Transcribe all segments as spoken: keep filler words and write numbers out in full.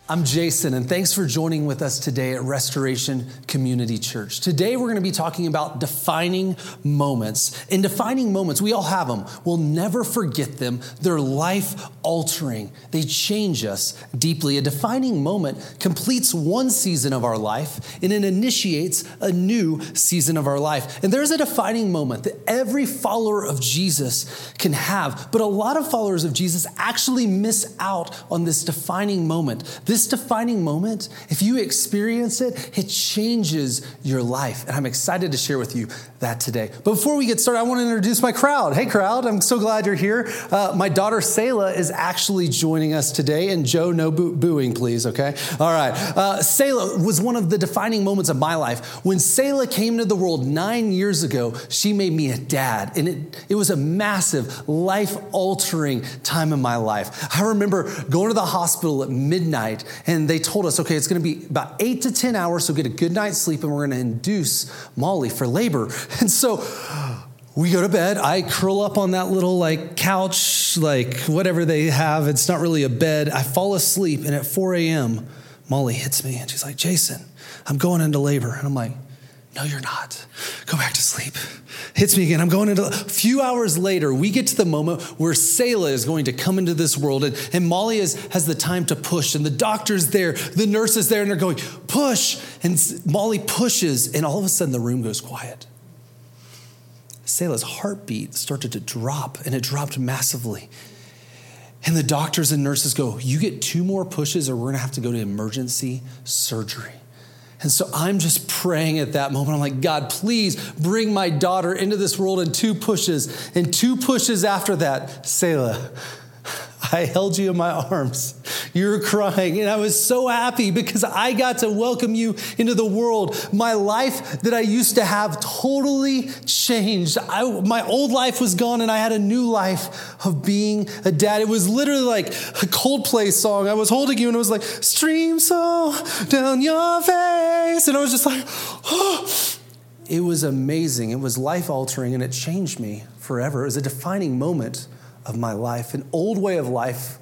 I'm Jason, and thanks for joining with us today at Restoration Community Church. Today, we're going to be talking about defining moments. In defining moments, we all have them. We'll never forget them. They're life-altering. They change us deeply. A defining moment completes one season of our life, and it initiates a new season of our life. And there's a defining moment that every follower of Jesus can have, but a lot of followers of Jesus actually miss out on this defining moment. This defining moment, if you experience it, it changes your life. And I'm excited to share with you that today. But before we get started, I want to introduce my crowd. Hey, crowd. I'm so glad you're here. Uh, my daughter, Selah, is actually joining us today. And Joe, no boo- booing, please, okay? All right. Uh, Selah was one of the defining moments of my life. When Selah came into the world nine years ago, she made me a dad. And it, it was a massive, life-altering time in my life. I remember going to the hospital at midnight, and they told us, okay, it's going to be about eight to ten hours, so get a good night's sleep, and we're going to induce Molly for labor. And so we go to bed. I curl up on that little like couch, like whatever they have. It's not really a bed. I fall asleep, and at four a.m., Molly hits me, and she's like, Jason, I'm going into labor. And I'm like, no, you're not. Go back to sleep. Hits me again. I'm going into, a few hours later, we get to the moment where Selah is going to come into this world, and, and Molly is, has the time to push, and the doctor's there, the nurse is there, and they're going, push. And Molly pushes, and all of a sudden the room goes quiet. Selah's heartbeat started to drop, and it dropped massively. And the doctors and nurses go, you get two more pushes or we're going to have to go to emergency surgery. And so I'm just praying at that moment. I'm like, God, please bring my daughter into this world in two pushes. And two pushes after that, Selah, I held you in my arms. You were crying. And I was so happy because I got to welcome you into the world. My life that I used to have totally changed. I, my old life was gone, and I had a new life of being a dad. It was literally like a Coldplay song. I was holding you, and it was like, stream so down your face. And I was just like, oh. It was amazing. It was life-altering, and it changed me forever. It was a defining moment of my life. An old way of life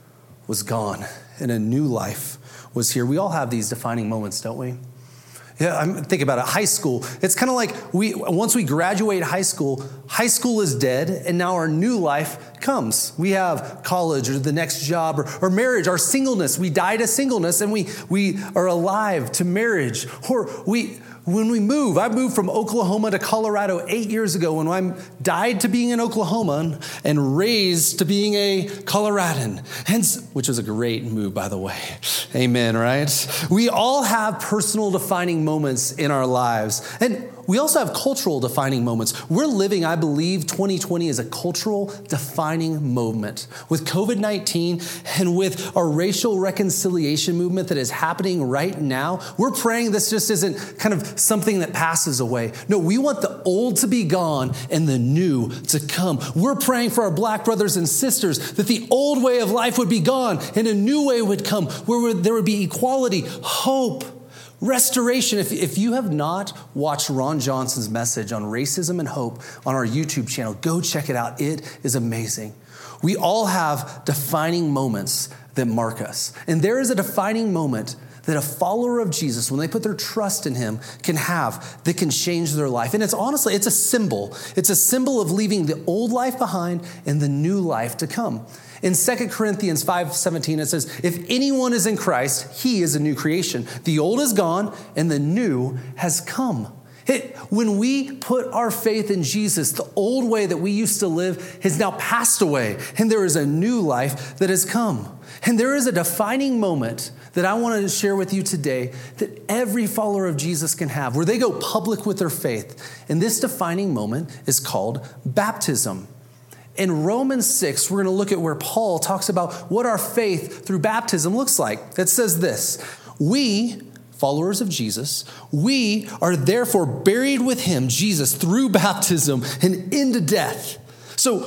was gone, and a new life was here. We all have these defining moments, don't we? Yeah, I'm think about it. High school. It's kind of like we once we graduate high school, high school is dead, and now our new life comes. We have college or the next job or, or marriage, our singleness. We die to singleness, and we we are alive to marriage. Or we when we move, I moved from Oklahoma to Colorado eight years ago when I died to being an Oklahoman and raised to being a Coloradan, hence, which was a great move, by the way. Amen, right? We all have personal defining moments in our lives. And we also have cultural defining moments. We're living, I believe, twenty twenty is a cultural defining moment. With covid nineteen and with our racial reconciliation movement that is happening right now, we're praying this just isn't kind of something that passes away. No, we want the old to be gone and the new to come. We're praying for our black brothers and sisters that the old way of life would be gone and a new way would come where there would be equality, hope, restoration. If, if you have not watched Ron Johnson's message on racism and hope on our YouTube channel, go check it out. It is amazing. We all have defining moments that mark us. And there is a defining moment that a follower of Jesus, when they put their trust in him, can have that can change their life. And it's honestly, it's a symbol. It's a symbol of leaving the old life behind and the new life to come. In Second Corinthians five seventeen, it says, if anyone is in Christ, he is a new creation. The old is gone and the new has come. It, when we put our faith in Jesus, the old way that we used to live has now passed away, and there is a new life that has come. And there is a defining moment that I want to share with you today that every follower of Jesus can have, where they go public with their faith. And this defining moment is called baptism. In Romans six, we're going to look at where Paul talks about what our faith through baptism looks like. It says this, we, followers of Jesus, we are therefore buried with him, Jesus, through baptism and into death. So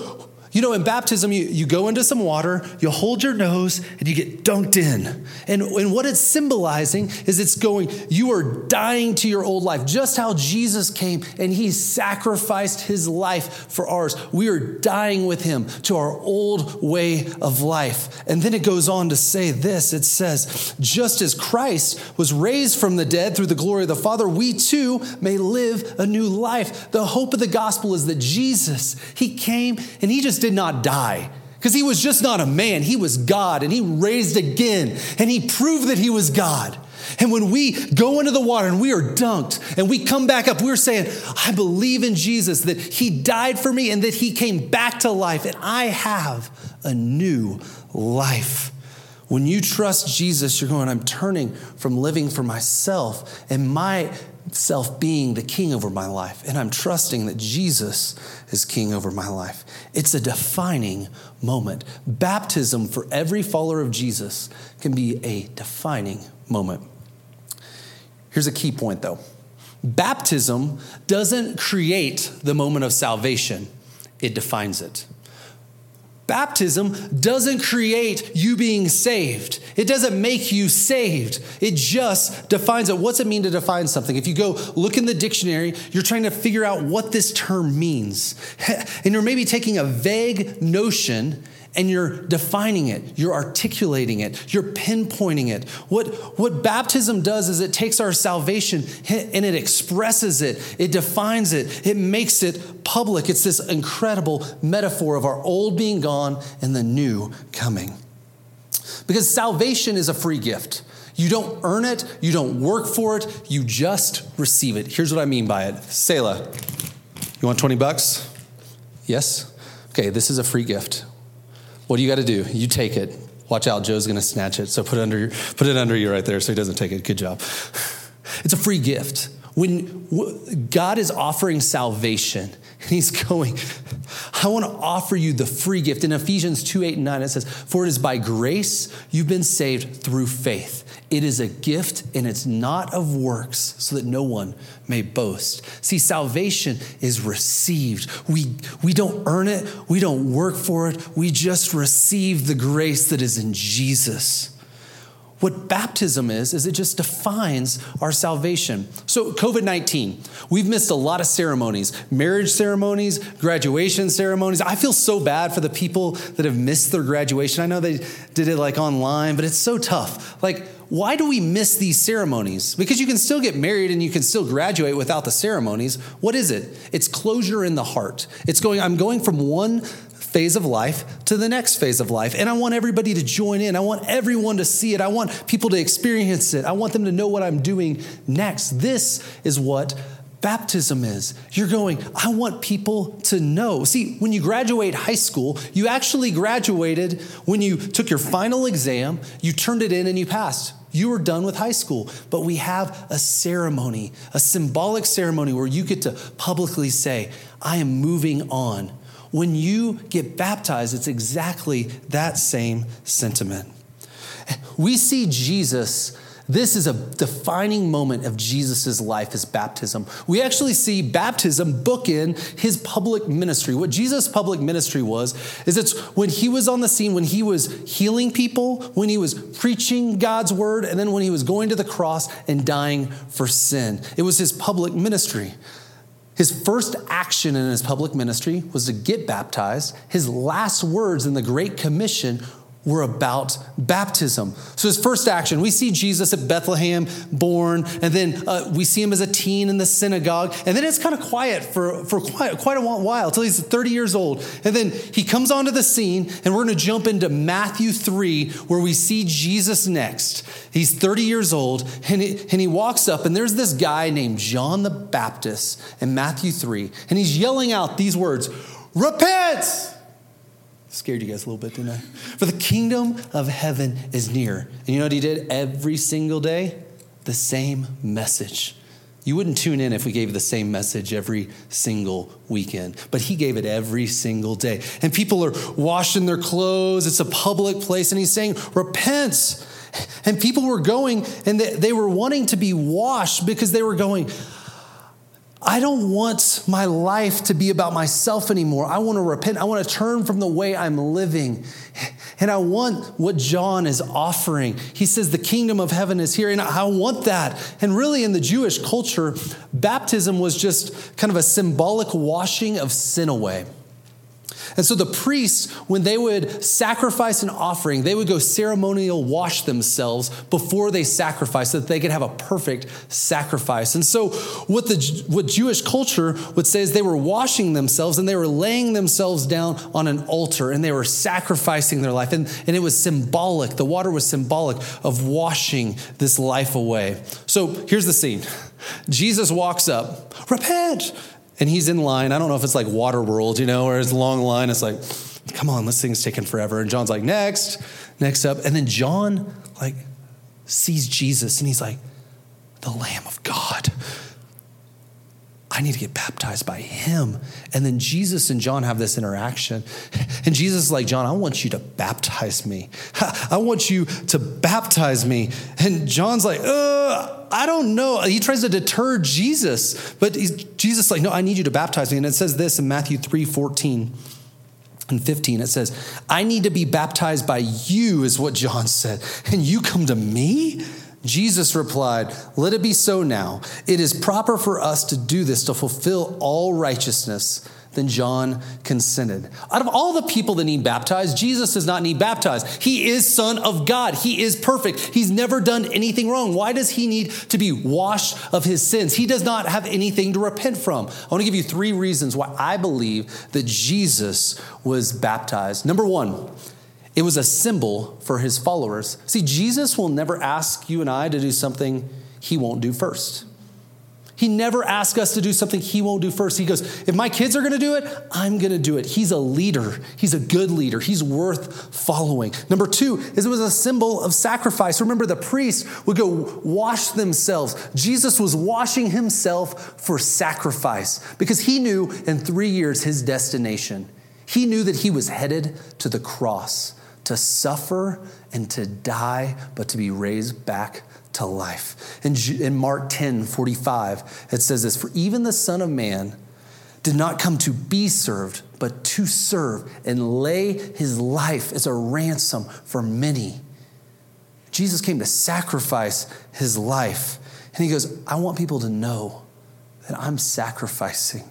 You know, in baptism, you, you go into some water, you hold your nose, and you get dunked in. And, and what it's symbolizing is it's going, you are dying to your old life, just how Jesus came and he sacrificed his life for ours. We are dying with him to our old way of life. And then it goes on to say this. It says, just as Christ was raised from the dead through the glory of the Father, we too may live a new life. The hope of the gospel is that Jesus, he came and he just did not die, because he was just not a man. He was God, and he raised again, and he proved that he was God. And when we go into the water and we are dunked and we come back up, we're saying, I believe in Jesus, that he died for me and that he came back to life, and I have a new life. When you trust Jesus, you're going, I'm turning from living for myself and myself being the king over my life, and I'm trusting that Jesus is king over my life. It's a defining moment. Baptism for every follower of Jesus can be a defining moment. Here's a key point, though. Baptism doesn't create the moment of salvation. It defines it. Baptism doesn't create you being saved. It doesn't make you saved. It just defines it. What's it mean to define something? If you go look in the dictionary, you're trying to figure out what this term means. And you're maybe taking a vague notion and you're defining it, you're articulating it, you're pinpointing it. What, what baptism does is it takes our salvation and it expresses it, it defines it, it makes it public. It's this incredible metaphor of our old being gone and the new coming. Because salvation is a free gift. You don't earn it, you don't work for it, you just receive it. Here's what I mean by it. Selah, you want twenty bucks? Yes? Okay, this is a free gift. What do you got to do? You take it. Watch out, Joe's going to snatch it. So put it under your, put it under you right there so he doesn't take it. Good job. It's a free gift. When God is offering salvation, and he's going, I want to offer you the free gift. In Ephesians two, eight, and nine, it says, for it is by grace you've been saved through faith. It is a gift, and it's not of works, so that no one may boast. See, salvation is received. We, we don't earn it. We don't work for it. We just receive the grace that is in Jesus. What baptism is, is it just defines our salvation. So covid nineteen, we've missed a lot of ceremonies, marriage ceremonies, graduation ceremonies. I feel so bad for the people that have missed their graduation. I know they did it like online, but it's so tough. Like, why do we miss these ceremonies? Because you can still get married and you can still graduate without the ceremonies. What is it? It's closure in the heart. It's going, I'm going from one phase of life to the next phase of life. And I want everybody to join in. I want everyone to see it. I want people to experience it. I want them to know what I'm doing next. This is what baptism is. You're going, I want people to know. See, when you graduate high school, you actually graduated when you took your final exam, you turned it in and you passed. You were done with high school. But we have a ceremony, a symbolic ceremony where you get to publicly say, I am moving on. When you get baptized, it's exactly that same sentiment. We see Jesus, this is a defining moment of Jesus' life, is baptism. We actually see baptism bookend his public ministry. What Jesus' public ministry was, is it's when he was on the scene, when he was healing people, when he was preaching God's word, and then when he was going to the cross and dying for sin. It was his public ministry. His first action in his public ministry was to get baptized. His last words in the Great Commission were about baptism. So his first action, we see Jesus at Bethlehem born, and then uh, we see him as a teen in the synagogue, and then it's kind of quiet for, for quite, quite a while, until he's thirty years old. And then he comes onto the scene, and we're going to jump into Matthew three, where we see Jesus next. He's thirty years old, and he, and he walks up, and there's this guy named John the Baptist in Matthew three, and he's yelling out these words, repent! Scared you guys a little bit, didn't I? For the kingdom of heaven is near. And you know what he did every single day? The same message. You wouldn't tune in if we gave the same message every single weekend, but he gave it every single day. And people are washing their clothes. It's a public place. And he's saying, repent. And people were going and they, they were wanting to be washed because they were going, I don't want my life to be about myself anymore. I want to repent. I want to turn from the way I'm living. And I want what John is offering. He says the kingdom of heaven is here, and I want that. And really in the Jewish culture, baptism was just kind of a symbolic washing of sin away. And so the priests, when they would sacrifice an offering, they would go ceremonial wash themselves before they sacrifice so that they could have a perfect sacrifice. And so what the what Jewish culture would say is they were washing themselves and they were laying themselves down on an altar and they were sacrificing their life. And, and it was symbolic. The water was symbolic of washing this life away. So here's the scene. Jesus walks up, repent. And he's in line. I don't know if it's like Waterworld, you know, where it's a long line. It's like, come on, this thing's taking forever. And John's like, next, next up. And then John like sees Jesus and he's like, the Lamb of God. I need to get baptized by him. And then Jesus and John have this interaction. And Jesus is like, John, I want you to baptize me. I want you to baptize me. And John's like, uh, I don't know. He tries to deter Jesus. But he's, Jesus is like, no, I need you to baptize me. And it says this in Matthew three fourteen and fifteen. It says, I need to be baptized by you is what John said. And you come to me? Jesus replied, let it be so now. It is proper for us to do this to fulfill all righteousness. Then John consented. Out of all the people that need baptized, Jesus does not need baptized. He is Son of God. He is perfect. He's never done anything wrong. Why does he need to be washed of his sins? He does not have anything to repent from. I want to give you three reasons why I believe that Jesus was baptized. Number one, it was a symbol for his followers. See, Jesus will never ask you and I to do something he won't do first. He never asks us to do something he won't do first. He goes, if my kids are going to do it, I'm going to do it. He's a leader. He's a good leader. He's worth following. Number two is it was a symbol of sacrifice. Remember, the priests would go wash themselves. Jesus was washing himself for sacrifice because he knew in three years his destination. He knew that he was headed to the cross to suffer and to die, but to be raised back to life. In, in Mark ten forty-five, it says this, for even the Son of Man did not come to be served, but to serve and lay his life as a ransom for many. Jesus came to sacrifice his life. And he goes, I want people to know that I'm sacrificing.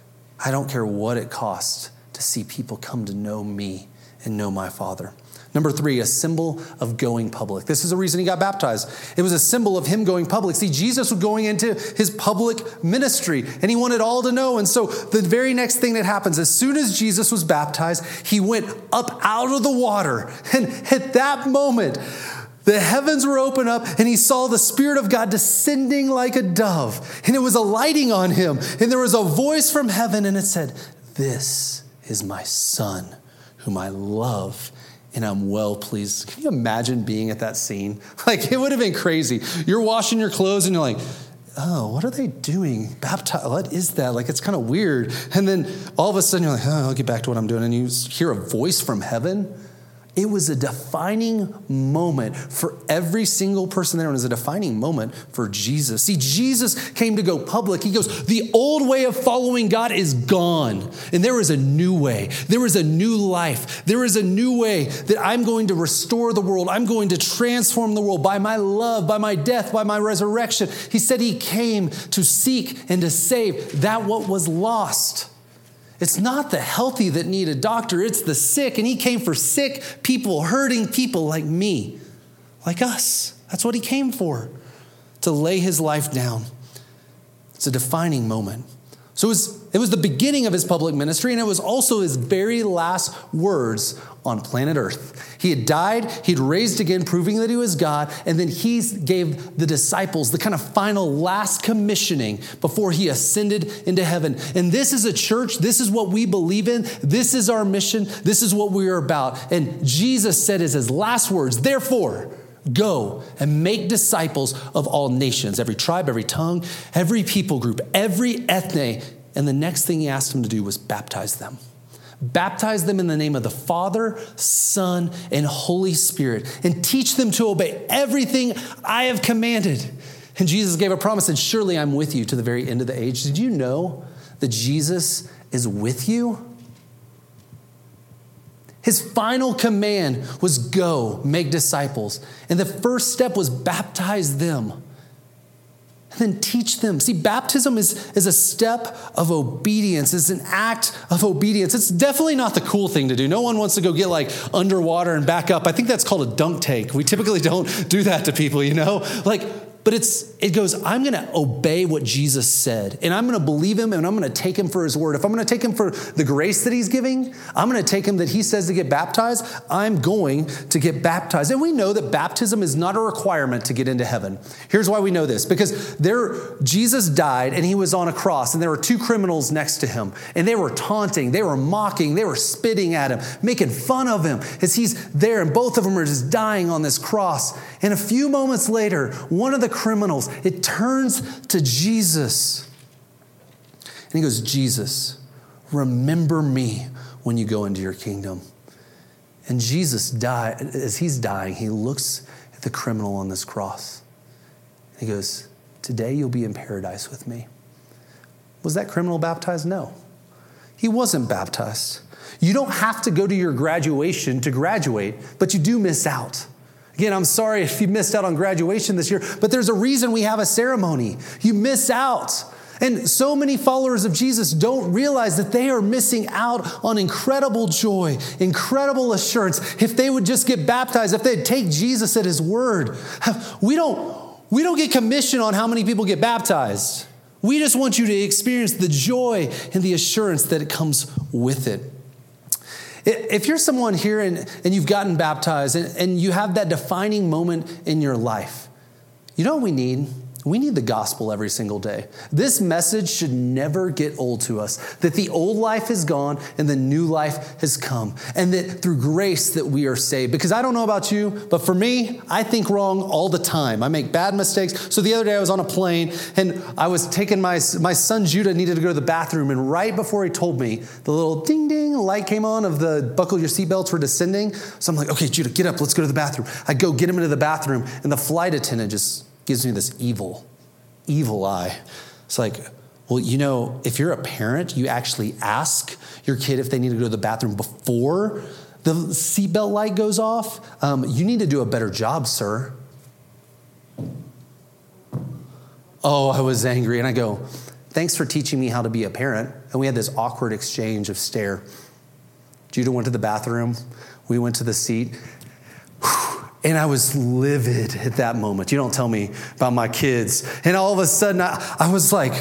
I don't care what it costs to see people come to know me and know my Father. Number three, a symbol of going public. This is the reason he got baptized. It was a symbol of him going public. See, Jesus was going into his public ministry and he wanted all to know. And so the very next thing that happens, as soon as Jesus was baptized, he went up out of the water. And at that moment, the heavens were opened up and he saw the Spirit of God descending like a dove. And it was alighting on him. And there was a voice from heaven and it said, this is my Son whom I love and I'm well pleased. Can you imagine being at that scene? Like, it would have been crazy. You're washing your clothes and you're like, oh, what are they doing? Baptize, what is that? Like, it's kind of weird. And then all of a sudden you're like, oh, I'll get back to what I'm doing. And you hear a voice from heaven. It was a defining moment for every single person there. And it was a defining moment for Jesus. See, Jesus came to go public. He goes, the old way of following God is gone. And there is a new way. There is a new life. There is a new way that I'm going to restore the world. I'm going to transform the world by my love, by my death, by my resurrection. He said he came to seek and to save that what was lost. It's not the healthy that need a doctor, it's the sick. And he came for sick people, hurting people like me, like us. That's what he came for, to lay his life down. It's a defining moment. So it was, it was the beginning of his public ministry, and it was also his very last words on planet Earth. He had died, he'd raised again, proving that he was God, and then he gave the disciples the kind of final last commissioning before he ascended into heaven. And this is a church, this is what we believe in, this is our mission, this is what we are about. And Jesus said as his last words, therefore, go and make disciples of all nations, every tribe, every tongue, every people group, every ethne. And the next thing he asked them to do was baptize them. Baptize them in the name of the Father, Son, and Holy Spirit, and teach them to obey everything I have commanded. And Jesus gave a promise, and surely I'm with you to the very end of the age. Did you know that Jesus is with you? His final command was go, make disciples. And the first step was baptize them. And then teach them. See, baptism is, is a step of obedience. It's an act of obedience. It's definitely not the cool thing to do. No one wants to go get like underwater and back up. I think that's called a dunk tank. We typically don't do that to people, you know? Like, but it's it goes, I'm going to obey what Jesus said, and I'm going to believe him, and I'm going to take him for his word. If I'm going to take him for the grace that he's giving, I'm going to take him that he says to get baptized. I'm going to get baptized. And we know that baptism is not a requirement to get into heaven. Here's why we know this. Because there, Jesus died, and he was on a cross, and there were two criminals next to him, and they were taunting, they were mocking, they were spitting at him, making fun of him as he's there, and both of them are just dying on this cross. And a few moments later, one of the criminals, it turns to Jesus. And he goes, Jesus, remember me when you go into your kingdom. And Jesus died, as he's dying, he looks at the criminal on this cross. He goes, today you'll be in paradise with me. Was that criminal baptized? No. He wasn't baptized. You don't have to go to your graduation to graduate, but you do miss out. Again, I'm sorry if you missed out on graduation this year, but there's a reason we have a ceremony. You miss out. And so many followers of Jesus don't realize that they are missing out on incredible joy, incredible assurance. If they would just get baptized, if they'd take Jesus at his word. We don't, we don't get commission on how many people get baptized. We just want you to experience the joy and the assurance that it comes with it. If you're someone here and, and you've gotten baptized and, and you have that defining moment in your life, you know what we need? We need the gospel every single day. This message should never get old to us, that the old life is gone and the new life has come, and that through grace that we are saved. Because I don't know about you, but for me, I think wrong all the time. I make bad mistakes. So the other day I was on a plane and I was taking my, my son Judah needed to go to the bathroom, and right before he told me, the little ding ding light came on of the buckle your seatbelts were descending. So I'm like, okay, Judah, get up, let's go to the bathroom. I go get him into the bathroom, and the flight attendant just gives me this evil, evil eye. It's like, well, you know, if you're a parent, you actually ask your kid if they need to go to the bathroom before the seatbelt light goes off. Um, you need to do a better job, sir. Oh, I was angry. And I go, thanks for teaching me how to be a parent. And we had this awkward exchange of stare. Judah went to the bathroom. We went to the seat. And I was livid at that moment. You don't tell me about my kids. And all of a sudden, I, I was like,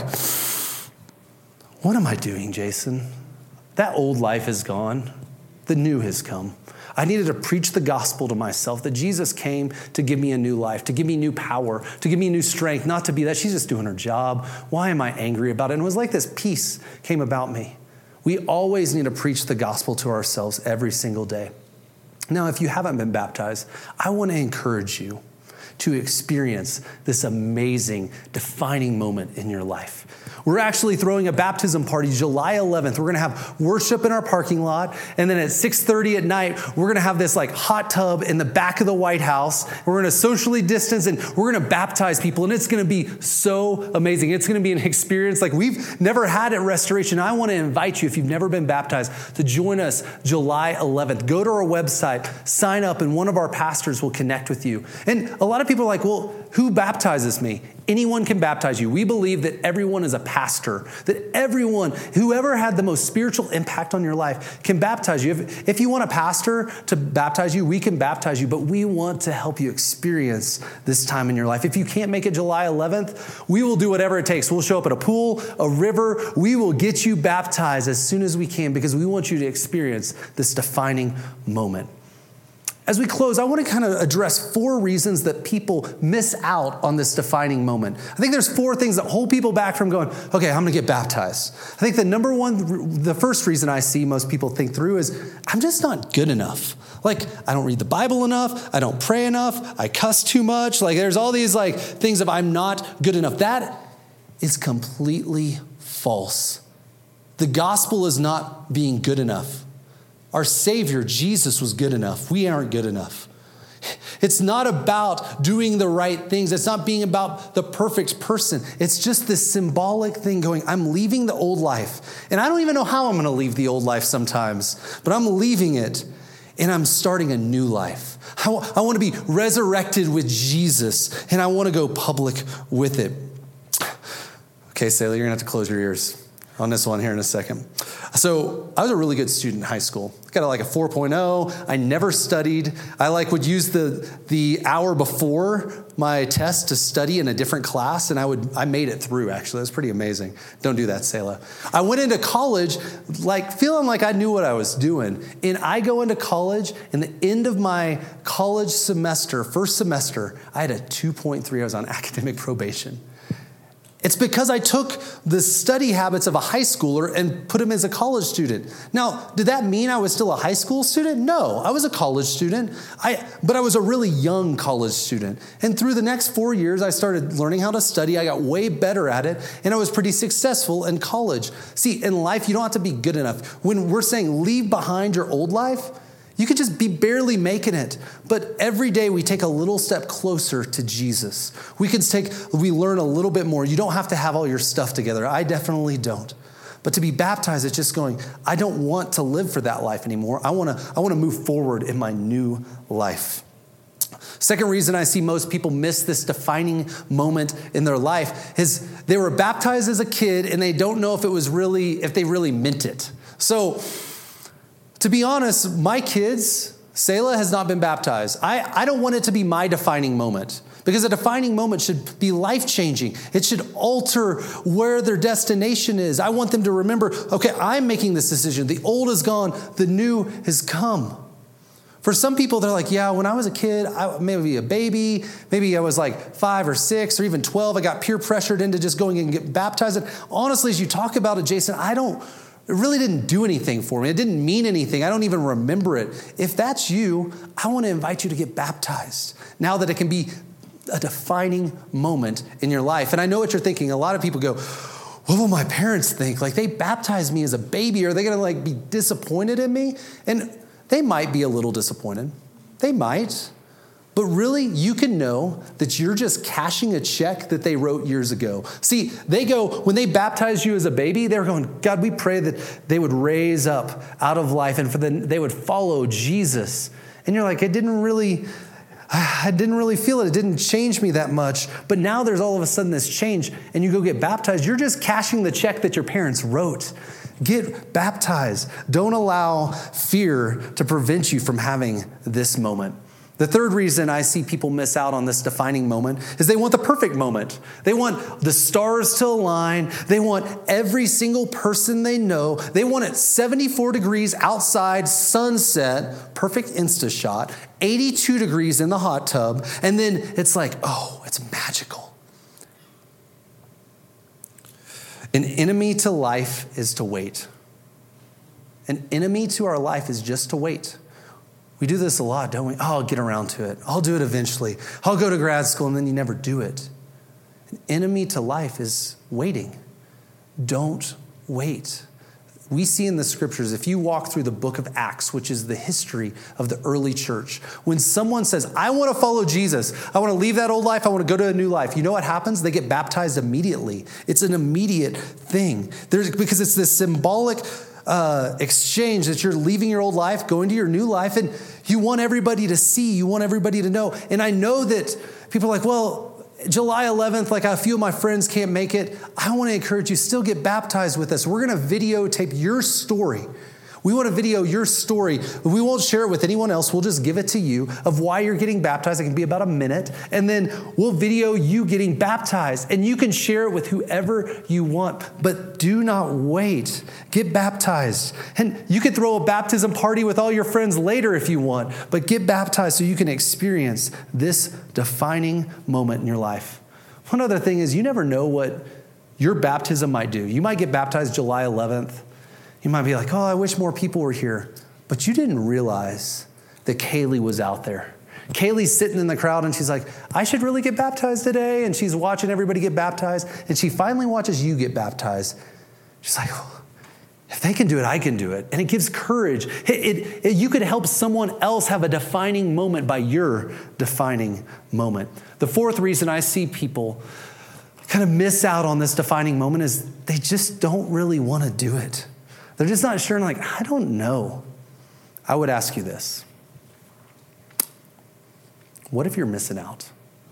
what am I doing, Jason? That old life is gone. The new has come. I needed to preach the gospel to myself, that Jesus came to give me a new life, to give me new power, to give me new strength, not to be that she's just doing her job. Why am I angry about it? And it was like this peace came about me. We always need to preach the gospel to ourselves every single day. Now, if you haven't been baptized, I want to encourage you to experience this amazing, defining moment in your life. We're actually throwing a baptism party July eleventh. We're going to have worship in our parking lot. And then at six thirty at night, we're going to have this like hot tub in the back of the White House. We're going to socially distance and we're going to baptize people. And it's going to be so amazing. It's going to be an experience like we've never had at Restoration. I want to invite you, if you've never been baptized, to join us July eleventh. Go to our website, sign up, and one of our pastors will connect with you. And a lot of people are like, well, who baptizes me? Anyone can baptize you. We believe that everyone is a pastor, that everyone, whoever had the most spiritual impact on your life can baptize you. If, if you want a pastor to baptize you, we can baptize you, but we want to help you experience this time in your life. If you can't make it July eleventh, we will do whatever it takes. We'll show up at a pool, a river. We will get you baptized as soon as we can because we want you to experience this defining moment. As we close, I want to kind of address four reasons that people miss out on this defining moment. I think there's four things that hold people back from going, okay, I'm going to get baptized. I think the number one, the first reason I see most people think through is, I'm just not good enough. Like, I don't read the Bible enough. I don't pray enough. I cuss too much. Like, there's all these like things of I'm not good enough. That is completely false. The gospel is not being good enough. Our Savior, Jesus, was good enough. We aren't good enough. It's not about doing the right things. It's not being about the perfect person. It's just this symbolic thing going, I'm leaving the old life. And I don't even know how I'm going to leave the old life sometimes, but I'm leaving it and I'm starting a new life. I, w- I want to be resurrected with Jesus and I want to go public with it. Okay, Sayla, you're going to have to close your ears on this one here in a second. So I was a really good student in high school. I got like a four point oh. I never studied. I like would use the the hour before my test to study in a different class, and I would I made it through, actually. That's pretty amazing. Don't do that, Sayla. I went into college like feeling like I knew what I was doing. And I go into college, and the end of my college semester, first semester, I had a two point three. I was on academic probation. It's because I took the study habits of a high schooler and put them as a college student. Now, did that mean I was still a high school student? No, I was a college student, I, but I was a really young college student. And through the next four years, I started learning how to study. I got way better at it, and I was pretty successful in college. See, in life, you don't have to be good enough. When we're saying leave behind your old life, you could just be barely making it. But every day we take a little step closer to Jesus. We can take, we learn a little bit more. You don't have to have all your stuff together. I definitely don't. But to be baptized, it's just going, I don't want to live for that life anymore. I want to, I want to move forward in my new life. Second reason I see most people miss this defining moment in their life is they were baptized as a kid and they don't know if it was really, if they really meant it. So, to be honest, my kids, Sayla has not been baptized. I, I don't want it to be my defining moment because a defining moment should be life-changing. It should alter where their destination is. I want them to remember, okay, I'm making this decision. The old is gone. The new has come. For some people, they're like, yeah, when I was a kid, I maybe a baby, maybe I was like five or six or even twelve. I got peer pressured into just going and get baptized. And honestly, as you talk about it, Jason, I don't... It really didn't do anything for me. It didn't mean anything. I don't even remember it. If that's you, I want to invite you to get baptized now that it can be a defining moment in your life. And I know what you're thinking. A lot of people go, what will my parents think? Like they baptized me as a baby. Are they going to like be disappointed in me? And they might be a little disappointed. They might. But really, you can know that you're just cashing a check that they wrote years ago. See, they go, when they baptized you as a baby, they were going, God, we pray that they would raise up out of life and for them, they would follow Jesus. And you're like, it didn't really, I didn't really feel it. It didn't change me that much. But now there's all of a sudden this change and you go get baptized. You're just cashing the check that your parents wrote. Get baptized. Don't allow fear to prevent you from having this moment. The third reason I see people miss out on this defining moment is they want the perfect moment. They want the stars to align. They want every single person they know. They want it seventy-four degrees outside, sunset, perfect Insta shot, eighty-two degrees in the hot tub, and then it's like, oh, it's magical. An enemy to life is to wait. An enemy to our life is just to wait. We do this a lot, don't we? Oh, I'll get around to it. I'll do it eventually. I'll go to grad school, and then you never do it. An enemy to life is waiting. Don't wait. We see in the scriptures, if you walk through the book of Acts, which is the history of the early church, when someone says, I want to follow Jesus, I want to leave that old life, I want to go to a new life, you know what happens? They get baptized immediately. It's an immediate thing. There's, because it's this symbolic Uh, exchange that you're leaving your old life, going to your new life, and you want everybody to see, you want everybody to know. And I know that people are like, well, July eleventh, like a few of my friends can't make it. I want to encourage you, still get baptized with us. We're going to videotape your story. We want to video your story. We won't share it with anyone else. We'll just give it to you of why you're getting baptized. It can be about a minute. And then we'll video you getting baptized. And you can share it with whoever you want. But do not wait. Get baptized. And you can throw a baptism party with all your friends later if you want. But get baptized so you can experience this defining moment in your life. One other thing is you never know what your baptism might do. You might get baptized July eleventh. You might be like, oh, I wish more people were here. But you didn't realize that Kaylee was out there. Kaylee's sitting in the crowd and she's like, I should really get baptized today. And she's watching everybody get baptized. And she finally watches you get baptized. She's like, oh, If they can do it, I can do it. And it gives courage. It, it, it, you could help someone else have a defining moment by your defining moment. The fourth reason I see people kind of miss out on this defining moment is they just don't really want to do it. They're just not sure and like, I don't know. I would ask you this. What if you're missing out?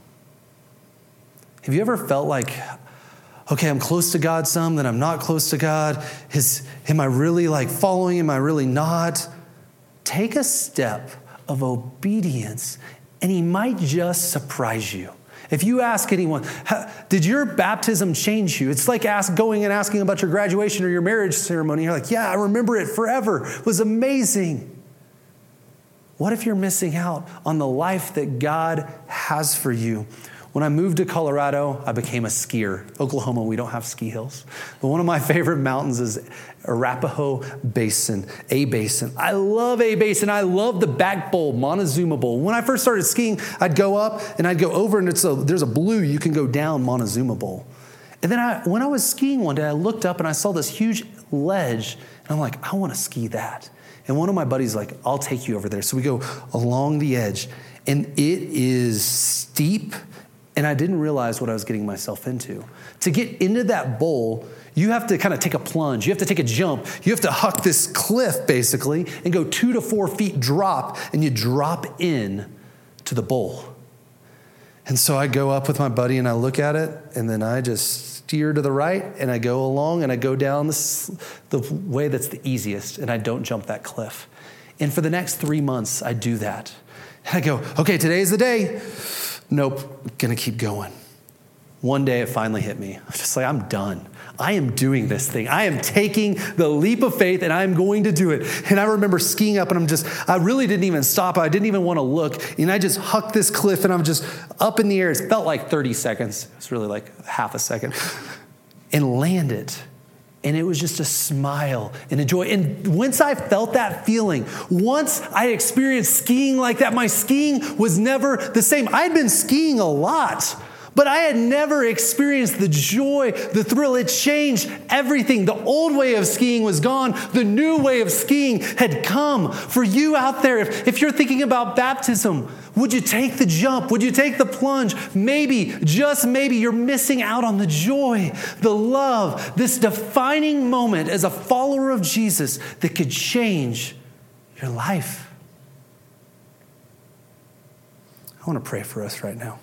Have you ever felt like, okay, I'm close to God some, then I'm not close to God. Is, am I really like following? Am I really not? Take a step of obedience and he might just surprise you. If you ask anyone, did your baptism change you? It's like ask, going and asking about your graduation or your marriage ceremony. You're like, yeah, I remember it forever. It was amazing. What if you're missing out on the life that God has for you? When I moved to Colorado, I became a skier. Oklahoma, we don't have ski hills. But one of my favorite mountains is Arapahoe Basin, A Basin. I love A Basin. I love the back bowl, Montezuma Bowl. When I first started skiing, I'd go up and I'd go over and it's a, there's a blue, you can go down Montezuma Bowl. And then I, when I was skiing one day, I looked up and I saw this huge ledge and I'm like, I want to ski that. And one of my buddies like, I'll take you over there. So we go along the edge and it is steep. And I didn't realize what I was getting myself into. To get into that bowl, you have to kind of take a plunge. You have to take a jump. You have to huck this cliff, basically, and go two to four feet drop, and you drop in to the bowl. And so I go up with my buddy, and I look at it, and then I just steer to the right, and I go along, and I go down this, the way that's the easiest, and I don't jump that cliff. And for the next three months, I do that. And I go, okay, today's the day. Nope, gonna keep going. One day it finally hit me. I was just like, I'm done. I am doing this thing. I am taking the leap of faith and I'm going to do it. And I remember skiing up and I'm just, I really didn't even stop. I didn't even want to look. And I just hucked this cliff and I'm just up in the air. It felt like thirty seconds. It was really like half a second. And landed. And it was just a smile and a joy. And once I felt that feeling, once I experienced skiing like that, my skiing was never the same. I had been skiing a lot, but I had never experienced the joy, the thrill. It changed everything. The old way of skiing was gone. The new way of skiing had come. For you out there, if, if you're thinking about baptism, would you take the jump? Would you take the plunge? Maybe, just maybe, you're missing out on the joy, the love, this defining moment as a follower of Jesus that could change your life. I want to pray for us right now.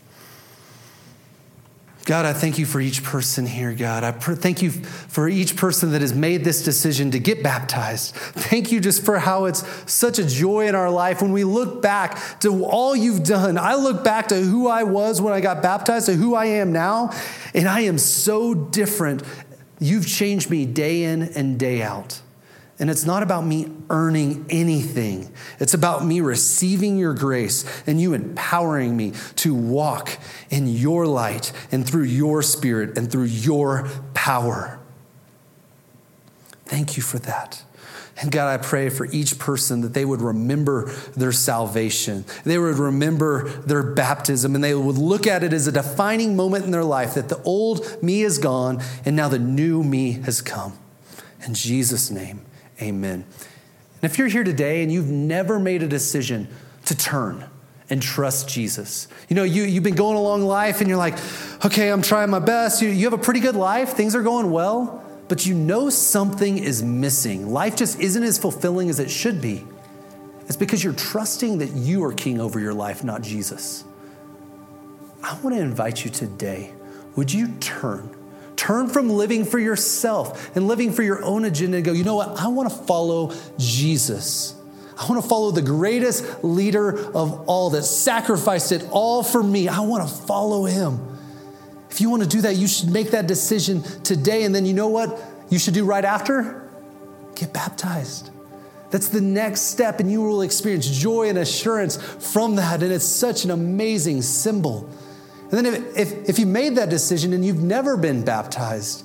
God, I thank you for each person here, God. I pr- thank you for each person that has made this decision to get baptized. Thank you just for how it's such a joy in our life when we look back to all you've done. I look back to who I was when I got baptized to who I am now, and I am so different. You've changed me day in and day out. And it's not about me earning anything. It's about me receiving your grace and you empowering me to walk in your light and through your spirit and through your power. Thank you for that. And God, I pray for each person that they would remember their salvation. They would remember their baptism and they would look at it as a defining moment in their life that the old me is gone and now the new me has come. In Jesus' name. Amen. And if you're here today and you've never made a decision to turn and trust Jesus, you know, you, you've been going along life and you're like, okay, I'm trying my best. You, you have a pretty good life. Things are going well, but you know something is missing. Life just isn't as fulfilling as it should be. It's because you're trusting that you are king over your life, not Jesus. I want to invite you today. Would you turn? Turn from living for yourself and living for your own agenda and go, you know what? I want to follow Jesus. I want to follow the greatest leader of all that sacrificed it all for me. I want to follow him. If you want to do that, you should make that decision today. And then you know what you should do right after? Get baptized. That's the next step, and you will experience joy and assurance from that. And it's such an amazing symbol. And then if, if, if you made that decision and you've never been baptized,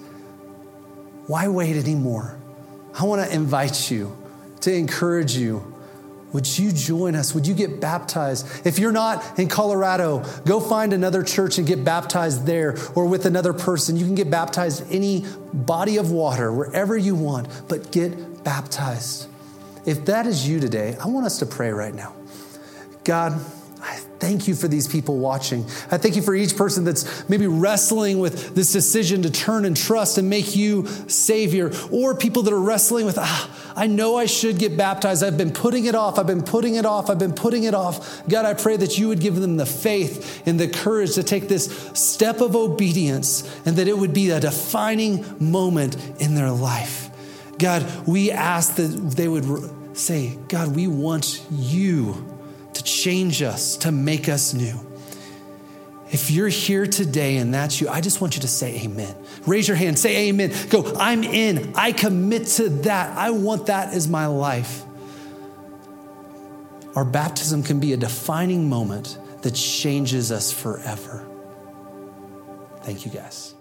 why wait anymore? I want to invite you, to encourage you. would you join us? Would you get baptized? If you're not in Colorado, go find another church and get baptized there, or with another person. You can get baptized any body of water, wherever you want, but get baptized. If that is you today, I want us to pray right now. God, I thank you for these people watching. I thank you for each person that's maybe wrestling with this decision to turn and trust and make you Savior, or people that are wrestling with, ah, I know I should get baptized. I've been putting it off. I've been putting it off. I've been putting it off. God, I pray that you would give them the faith and the courage to take this step of obedience, and that it would be a defining moment in their life. God, we ask that they would say, God, we want you to change us, to make us new. If you're here today and that's you, I just want you to say amen. Raise your hand, say amen. Go, I'm in. I commit to that. I want that as my life. Our baptism can be a defining moment that changes us forever. Thank you, guys.